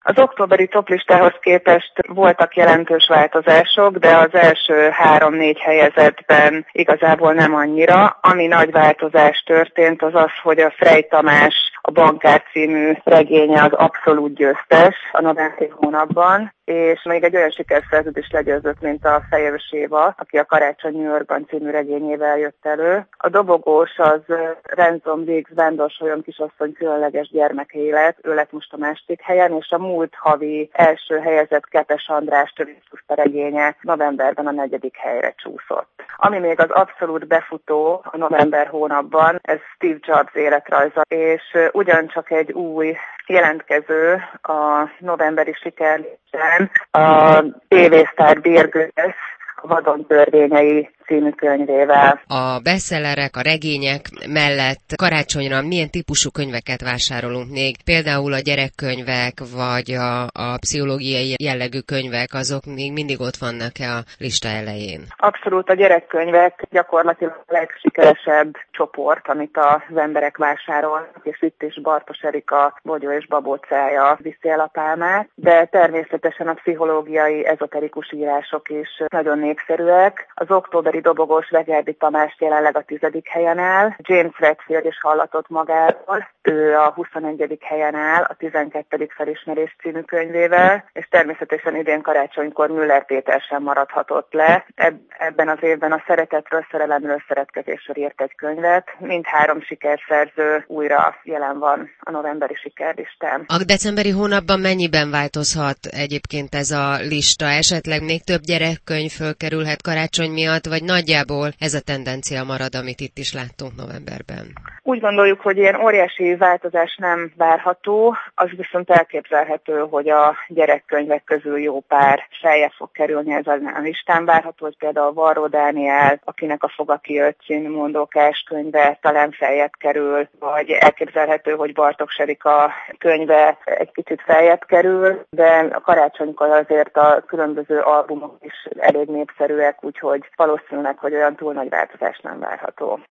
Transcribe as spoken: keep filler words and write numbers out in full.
Az októberi toplistához képest voltak jelentős változások, de az első három-négy helyezettben igazából nem annyira. Ami nagy változás történt, az az, hogy a Frey Tamás, a Bankár című regénye az abszolút győztes a novemberi hónapban, és még egy olyan sikerszerzőt is legyőzött, mint a Fejes Éva, aki a Karácsony New Yorkban című regényével jött elő. A dobogós az Ransom Diggs Vándorsolyon kisasszony különleges gyermekélet, ő lett most a második helyen, és a múlt havi első helyezett Kepes András turisztuszta regénye novemberben a negyedik helyre csúszott. Ami még az abszolút befutó a november hónapban, ez Steve Jobs életrajza, és ugyancsak egy új jelentkező a novemberi sikerlistán, a tévésztár Bear Grylls, a Vadon törvényei című könyvével. A bestsellerek, a regények mellett karácsonyra milyen típusú könyveket vásárolunk még? Például a gyerekkönyvek, vagy a, a pszichológiai jellegű könyvek, azok még mindig ott vannak-e a lista elején? Abszolút a gyerekkönyvek gyakorlatilag a legsikeresebb csoport, amit az emberek vásárolnak, és itt is Bartos Erika Bogyó és Babócája viszi el a pálmát, de természetesen a pszichológiai ezoterikus írások is nagyon népszerűek. Az októberi dobogós Vegerdi Tamás jelenleg a tizedik helyen áll, James Redfield is hallatott magáról, ő a huszonegyedik helyen áll a tizenkettedik felismerés című könyvével, és természetesen idén karácsonykor Müller Péter sem maradhatott le. Ebben az évben a Szeretetről, Szerelemről, Szeretkezésről írt egy könyvet. Mindhárom sikerszerző újra jelen van a novemberi sikerlistán. A decemberi hónapban mennyiben változhat egyébként ez a lista? Esetleg még több gyerekkönyv fölkerülhet karácsony miatt, vagy nagyjából ez a tendencia marad, amit itt is láttunk novemberben? Úgy gondoljuk, hogy ilyen óriási változás nem várható, az viszont elképzelhető, hogy a gyerekkönyvek közül jó pár feljebb fog kerülni ezen a listán. Várható, hogy például Varró Dániel, akinek a Foga kijött című mondókás könyve talán feljebb kerül, vagy elképzelhető, hogy Bartók Erika könyve egy kicsit feljebb kerül, de a karácsonykor azért a különböző albumok is elég népszerűek, úgyhogy valószínűleg, hogy olyan túl nagy változás nem várható.